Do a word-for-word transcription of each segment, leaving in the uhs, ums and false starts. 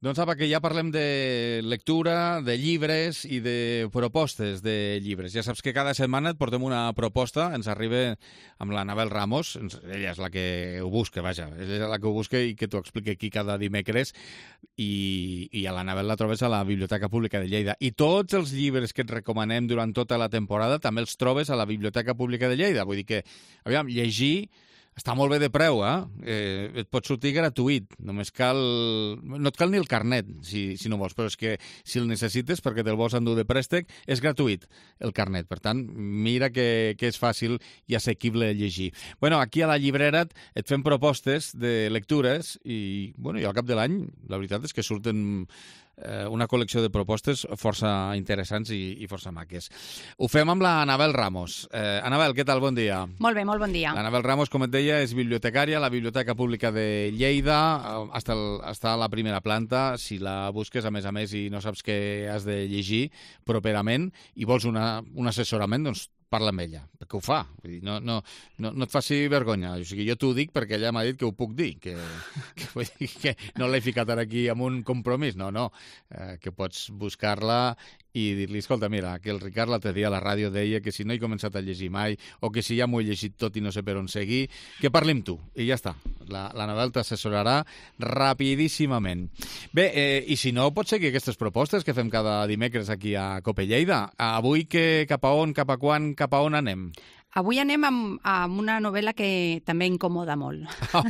Doncs apa, que ja parlem de lectura, de llibres i de propostes de llibres. Ja saps que cada setmana et portem una proposta, ens arriba amb l'Anabel Ramos, ella és la que ho busca, vaja, ella és la que ho busca i que t'ho explica aquí cada dimecres, i, i a l'Anabel la trobes a la Biblioteca Pública de Lleida. I tots els llibres que et recomanem durant tota la temporada també els trobes a la Biblioteca Pública de Lleida. Vull dir que, aviam, llegir està molt bé de preu, eh? eh? Et pot sortir gratuït, només cal... No et cal ni el carnet, si, si no vols, però és que si el necessites perquè te'l vols endur de préstec, és gratuït el carnet. Per tant, mira que, que és fàcil i assequible llegir. Bueno, aquí a la llibrera et fem propostes de lectures i, bueno, i al cap de l'any, la veritat és que surten una col·lecció de propostes força interessants i, i força maques. Ho fem amb la Anabel Ramos. Eh, Anabel, què tal? Bon dia. Molt bé, molt bon dia. L'Anabel Ramos, com et deia, és bibliotecària a la Biblioteca Pública de Lleida. Està, està a la primera planta. Si la busques, a més a més, i no saps què has de llegir properament i vols una, un assessorament, doncs parla amb ella, perquè ho fa. Vull dir, no, no, no, no et faci vergonya. O sigui, jo t'ho dic perquè ella m'ha dit que ho puc dir, que, que, vull dir, que no l'he ficat ara aquí amb un compromís. No, no, eh, que pots buscar-la i dir-li, escolta, mira, que el Ricard l'altre dia a la ràdio deia que si no he començat a llegir mai o que si ja m'ho he llegit tot i no sé per on seguir, que parli amb tu. I ja està. La, la Anabel t'assessorarà rapidíssimament. Bé, eh, i si no, pots seguir aquestes propostes que fem cada dimecres aquí a Cope Lleida. Avui que cap a on, cap a quan, cap a on anem? Avui anem amb, amb una novel·la que també incomoda molt.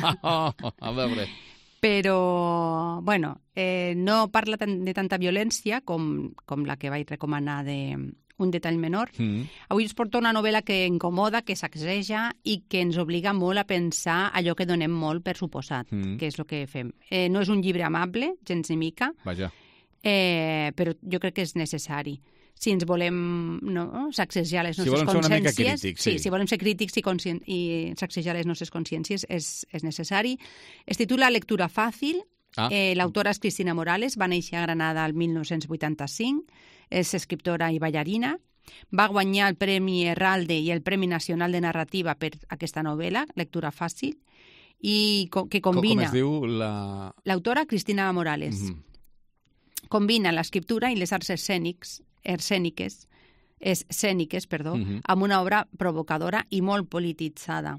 A veure... Però, bueno, eh, no parla de tanta violència com, com la que vaig recomanar de Un detall menor. Mm. Avui us porto una novel·la que incomoda, que sacseja i que ens obliga molt a pensar allò que donem molt per suposat, mm. que és el que fem. Eh, no és un llibre amable, gens ni mica, Vaja. Eh, però jo crec que és necessari. Si ens volem no, sacsejar les nostres si consciències... Si volem ser una mica crítics, sí. sí. Si volem ser crítics i, conscien... i sacsejar les nostres consciències és, és necessari. Es titula Lectura fàcil. Ah. Eh, L'autora és Cristina Morales, va néixer a Granada el mil nou-cents vuitanta-cinc, és escriptora i ballarina. Va guanyar el Premi Herralde i el Premi Nacional de Narrativa per aquesta novel·la, Lectura fàcil, i que combina... Com es diu la... L'autora, Cristina Morales. Mm-hmm. Combina l'escriptura i les arts escènics escèniques, escèniques perdó, uh-huh. amb una obra provocadora i molt polititzada.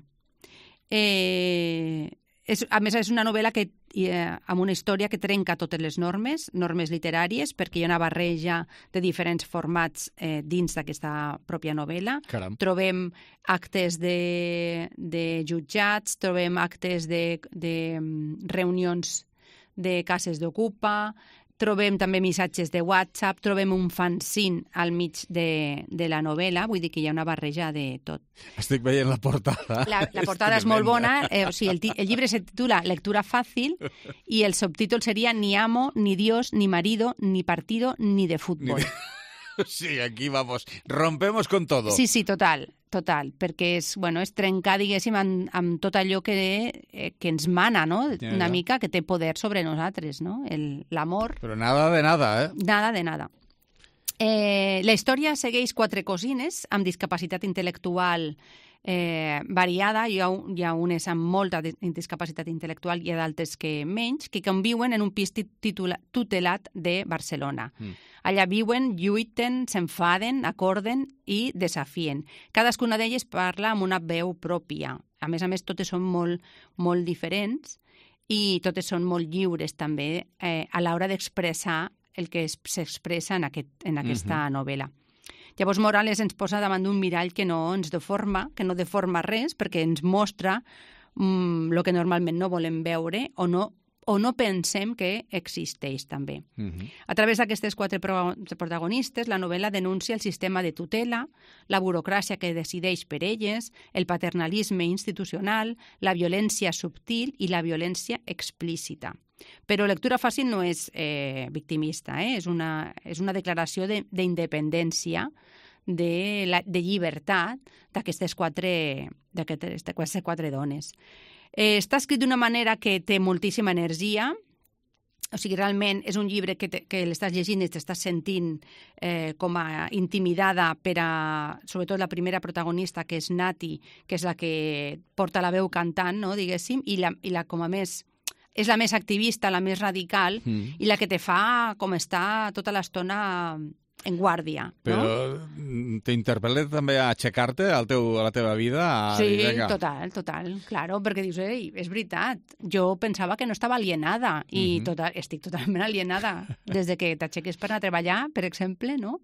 Eh, és, a més, és una novel·la que, eh, amb una història que trenca totes les normes, normes literàries, perquè hi ha una barreja de diferents formats eh, dins d'aquesta pròpia novel·la. Caram. Trobem actes de, de jutjats, trobem actes de, de reunions de cases d'ocupa, trobem també missatges de WhatsApp, trobem un fanzine al mig de, de la novel·la, vull dir que hi ha una barreja de tot. Estic veient la portada. La, la portada és, és molt bona, eh, o sigui, el, el llibre se titula Lectura fàcil i el subtítol seria Ni amo, ni Dios, ni marido, ni partido, ni de fútbol. Ni de... Sí, aquí vamos, rompemos con todo. Sí, sí, total, total, perquè és, bueno, és trencar, diguéssim, amb, amb tot allò que, eh, que ens mana, no? Ja, una ja. mica, que té poder sobre nosaltres, no? L'amor. Però nada de nada, eh? Nada de nada. Eh, la història segueix quatre cosines amb discapacitat intel·lectual eh, variada. Hi ha, hi ha unes amb molta discapacitat intel·lectual i d'altres que menys, que conviuen en un pis titula, tutelat de Barcelona. Mm. Allà viuen, lluiten, s'enfaden, acorden i desafien. Cadascuna d'elles parla amb una veu pròpia. A més a més, totes són molt, molt diferents i totes són molt lliures també eh, a l'hora d'expressar el que s'expressa en, aquest, en aquesta uh-huh. novel·la. Llavors Morales ens posa davant d'un mirall que no ens deforma, que no deforma res, perquè ens mostra mm, el que normalment no volem veure o no o no pensem que existeix també. Uh-huh. A través d'aquestes quatre protagonistes, la novel·la denuncia el sistema de tutela, la burocràcia que decideix per elles, el paternalisme institucional, la violència subtil i la violència explícita. Però Lectura fàcil no és eh, victimista, eh? és, una, és una declaració de, d'independència, de, la, de llibertat d'aquestes quatre, d'aquestes quatre dones. Eh, està escrit d'una manera que té moltíssima energia, o sigui, realment és un llibre que, te, que l'estàs llegint i t'estàs sentint eh, com a intimidada per a, sobretot la primera protagonista, que és Nati, que és la que porta la veu cantant, no, diguéssim, i la, i la com a més és la més activista, la més radical, Mm. i la que te fa com estar tota l'estona en guàrdia. Però no? t'interpel·la també a aixecar-te al teu, a la teva vida? A Sí, dir, vinga. total, total, claro, perquè dius, ei, és veritat, jo pensava que no estava alienada, i Mhm. total, estic totalment alienada, des de que t'aixeques per anar a treballar, per exemple, no?,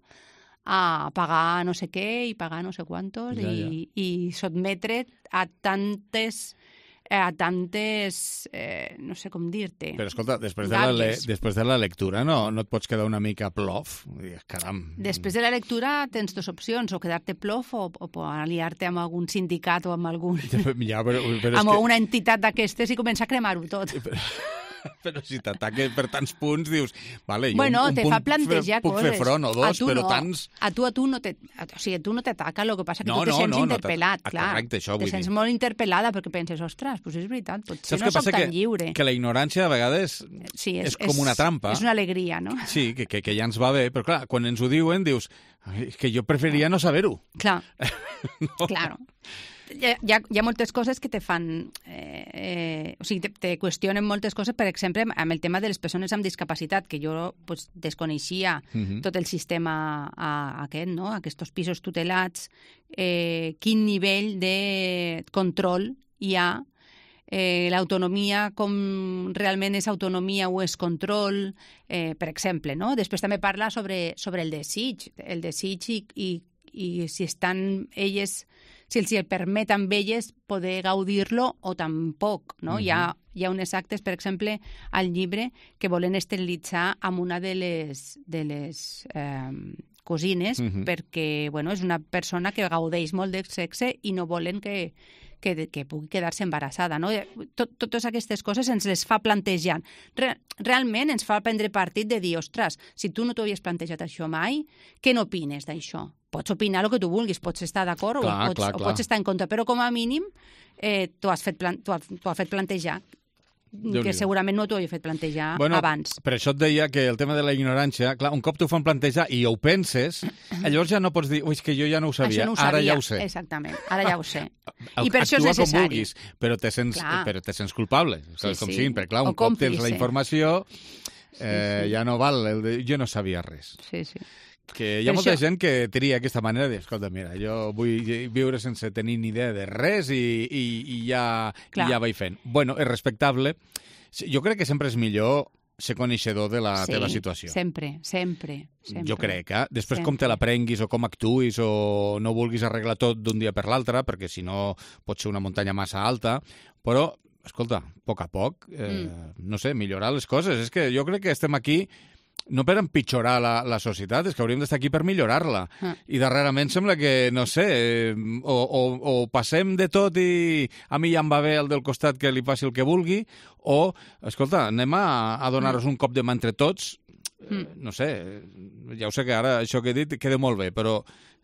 a pagar no sé què i pagar no sé quantos, Ja, i, i sotmetre a tantes a tantes, eh, no sé com dir-te. Però escolta, després de, la le Gàbies. després de la lectura no, no et pots quedar una mica plof? Dius, caram. Després de la lectura tens dues opcions, o quedar-te plof o, o aliar-te amb algun sindicat o amb algun... Ja, però, però és amb que... una entitat d'aquestes i començar a cremar-ho tot. Però, però si t'ataca per tants punts, dius... Vale, jo Bueno, un, un te punt fa plantejar puc coses. fer front o A dos, tu però no. tants... A tu, a tu no te... A, o sigui, a tu no t'ataca, el que passa que No, tu te no, sents no, no interpel·lat, t'ataca. clar. Ah, correcte, això vull te sents dir. molt interpel·lada perquè penses, ostres, doncs és veritat, potser Saps no què soc passa? tan Que, lliure. que la ignorància a vegades Sí, és, és com una trampa. És una alegria, no? Sí, que, que, que ja ens va bé, però clar, quan ens ho diuen dius "Ai, és que jo preferiria no saber-ho. Clar, No? claro. Hi ha, hi ha, hi ha moltes coses que te fan... Eh, eh, o sigui, te, te qüestionen moltes coses, per exemple, amb el tema de les persones amb discapacitat, que jo pues, desconeixia Mhm. tot el sistema a, aquest, no? Aquests pisos tutelats, eh, quin nivell de control hi ha, eh, l'autonomia, com realment és autonomia o és control, eh, per exemple, no? Després també parla sobre, sobre el desig, el desig i, i, i si estan elles, si els hi permet amb elles poder gaudir-lo o tampoc, no? Mhm. Hi ha, hi ha unes actes, per exemple, al llibre que volen esterilitzar amb una de les, de les eh, cosines, Mhm. perquè, bueno, és una persona que gaudeix molt del sexe i no volen que, que, que pugui quedar-se embarassada, no? Tot, totes aquestes coses ens les fa plantejar. Re, realment ens fa prendre partit de dir, ostres, si tu no t'ho havies plantejat això mai, què n'opines d'això? Pots opinar el que tu vulguis, pots estar d'acord o, Clar, pots, clar, o clar. pots estar en contra, però com a mínim eh, t'ho has, fet plan, t'ho has, t'ho has fet plantejar, Déu-n'hi-do. que segurament no t'ho havia fet plantejar Bueno, abans. per això et deia que el tema de la ignorància, clar, un cop t'ho fan plantejar i ho penses, llavors ja no pots dir, ui, és que jo ja no ho sabia, Això no ho ara sabia. ja ho sé. Exactament, ara ja ho sé. Au- I per això és actua necessari. com vulguis, però te sents, Clar. però te sents culpable, Sí, com sí. siguin, perquè clar, O un cop tens la còmplice. informació, eh, Sí, sí. ja no val el de, jo no sabia res. Sí, sí. Que hi ha Per molta això- gent que tria aquesta manera de, escolta, mira, jo vull viure sense tenir ni idea de res i, i, i, ja, i Clar. ja vaig fent. Bueno, és respectable. Jo crec que sempre és millor ser coneixedor de la sí, teva situació. sempre, sempre, sempre. Jo crec, eh? Després com Sempre. te l'aprenguis o com actuïs o no vulguis arreglar tot d'un dia per l'altre, perquè si no pot ser una muntanya massa alta, però, escolta, a poc a poc, eh, Mm. no sé, millorar les coses. És que jo crec que estem aquí no per empitjorar la, la societat, és que hauríem d'estar aquí per millorar-la. Ah. I darrerament sembla que, no sé, eh, o, o, o passem de tot i a mi ja em va bé el del costat que li passi el que vulgui, o, escolta, anem a, a donar-nos un cop de mà entre tots. Eh, no sé, ja ho sé que ara això que he dit queda molt bé, però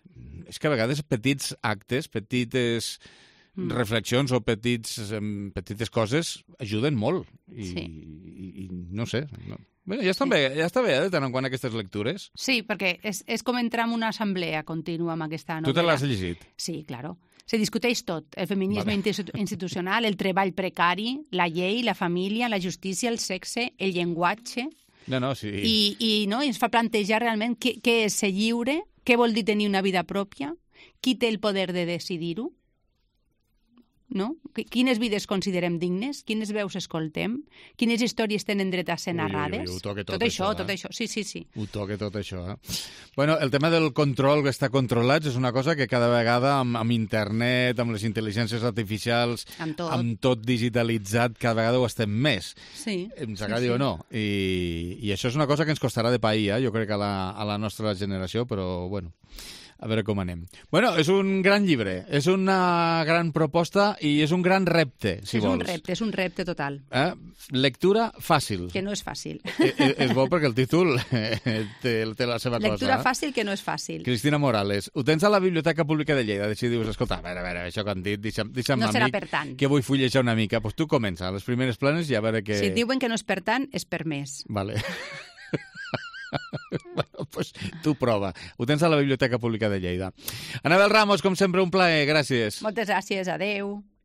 és que a vegades petits actes, petites Mm. reflexions o petits, em, petites coses ajuden molt. I, Sí. i, i no sé... No. Bé, ja, està bé, ja està bé, eh, de tant en quant aquestes lectures. Sí, perquè és, és com entrar en una assemblea contínua amb aquesta Tu novel·la. te l'has llegit? Sí, claro. Se discuteix tot. El feminisme Vale. institu- institucional, el treball precari, la llei, la família, la justícia, el sexe, el llenguatge... No, no, sí. I, i, no, i ens fa plantejar realment què, què és ser lliure, què vol dir tenir una vida pròpia, qui té el poder de decidir-ho, no? Qu- Quines vides considerem dignes? Quines veus escoltem? Quines històries tenen dret a ser Ui, ui, ui, narrades? ho toca tot tot això, això, eh? tot això. Sí, sí, sí. Ho toca tot això, eh? Bueno, el tema del control que està controlats és una cosa que cada vegada amb, amb internet, amb les intel·ligències artificials, Amb tot. amb tot digitalitzat, cada vegada ho estem més. Sí. Ens sí, agradi sí. o no. I, I això és una cosa que ens costarà de pair, eh? Jo crec que a la, a la nostra generació, però, bueno, a veure com anem. Bueno, és un gran llibre, és una gran proposta i és un gran repte, si és vols. un repte, és un repte total, Eh? Lectura fàcil. que no és fàcil. Eh, eh, és bo perquè el títol eh, té, té la seva Lectura cosa. fàcil que no és fàcil. Cristina Morales, ho tens a la Biblioteca Pública de Lleida. Si dius, escolta, a veure, a veure, això que han dit, deixa'm, deixa'm No serà amic, per tant. que vull fullejar una mica. Doncs pues tu comença, les primeres planes i a veure què... Si et diuen que no és per tant, és per més. Vale. Bueno, pues tu prova. Ho tens a la Biblioteca Pública de Lleida. Anabel Ramos, com sempre, un plaer. Gràcies. Moltes gràcies, adeu.